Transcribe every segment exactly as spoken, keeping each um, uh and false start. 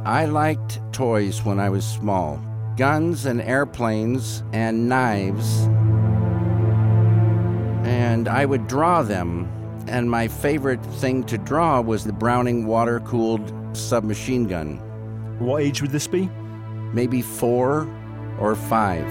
I liked toys when I was small. Guns and airplanes and knives. And I would draw them. And my favorite thing to draw was the Browning water-cooled submachine gun. What age would this be? Maybe four or five.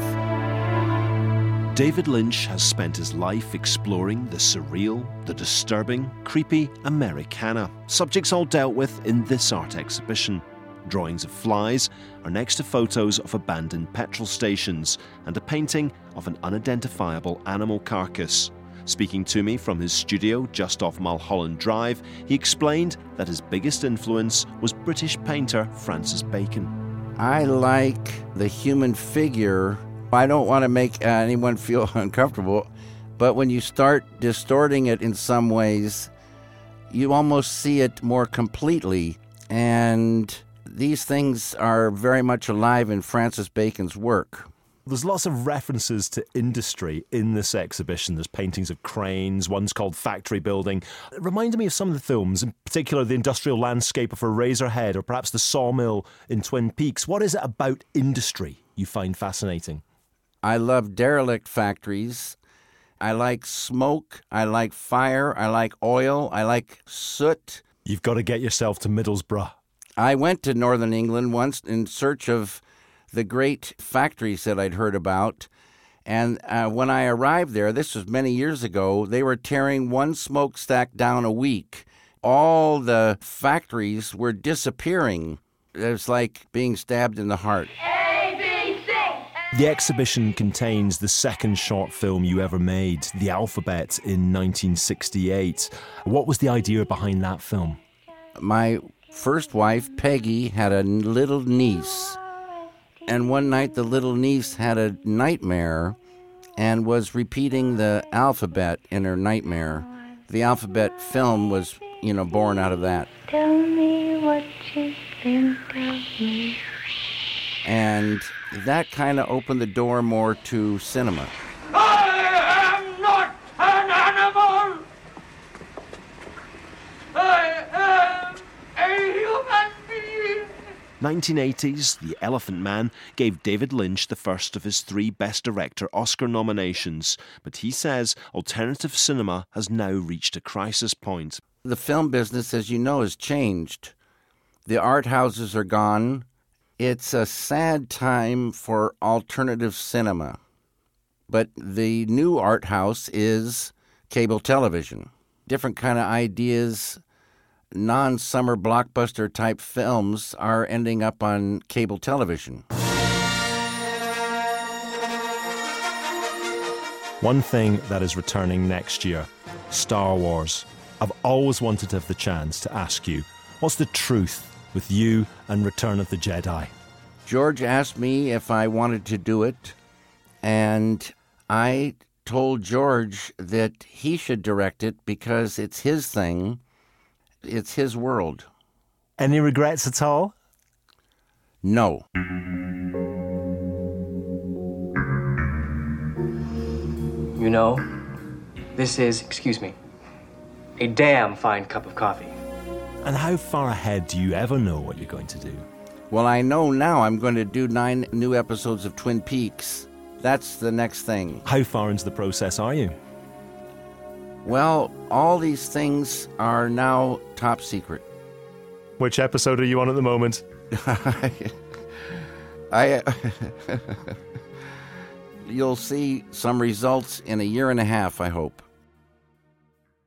David Lynch has spent his life exploring the surreal, the disturbing, creepy Americana, subjects all dealt with in this art exhibition. Drawings of flies are next to photos of abandoned petrol stations and a painting of an unidentifiable animal carcass. Speaking to me from his studio just off Mulholland Drive, he explained that his biggest influence was British painter Francis Bacon. I like the human figure. I don't want to make uh, anyone feel uncomfortable, but when you start distorting it in some ways, you almost see it more completely. And these things are very much alive in Francis Bacon's work. There's lots of references to industry in this exhibition. There's paintings of cranes, one's called Factory Building. It reminded me of some of the films, in particular the industrial landscape of Eraserhead or perhaps the sawmill in Twin Peaks. What is it about industry you find fascinating? I love derelict factories. I like smoke. I like fire. I like oil. I like soot. You've got to get yourself to Middlesbrough. I went to northern England once in search of the great factories that I'd heard about. And uh, when I arrived there, this was many years ago, they were tearing one smokestack down a week. All the factories were disappearing. It was like being stabbed in the heart. The exhibition contains the second short film you ever made, The Alphabet, in nineteen sixty-eight. What was the idea behind that film? My first wife, Peggy, had a little niece. And one night the little niece had a nightmare and was repeating the alphabet in her nightmare. The Alphabet film was, you know, born out of that. Tell me what you think of me. And that kind of opened the door more to cinema. I am not an animal! I am a human being! nineteen eighties, The Elephant Man gave David Lynch the first of his three Best Director Oscar nominations, but he says alternative cinema has now reached a crisis point. The film business, as you know, has changed. The art houses are gone. It's a sad time for alternative cinema. But the new art house is cable television. Different kind of ideas, non-summer blockbuster type films are ending up on cable television. One thing that is returning next year, Star Wars. I've always wanted to have the chance to ask you, what's the truth with you and Return of the Jedi? George asked me if I wanted to do it, and I told George that he should direct it because it's his thing. It's his world. Any regrets at all? No. You know, this is, excuse me, a damn fine cup of coffee. And how far ahead do you ever know what you're going to do? Well, I know now I'm going to do nine new episodes of Twin Peaks. That's the next thing. How far into the process are you? Well, all these things are now top secret. Which episode are you on at the moment? I, you'll see some results in a year and a half, I hope.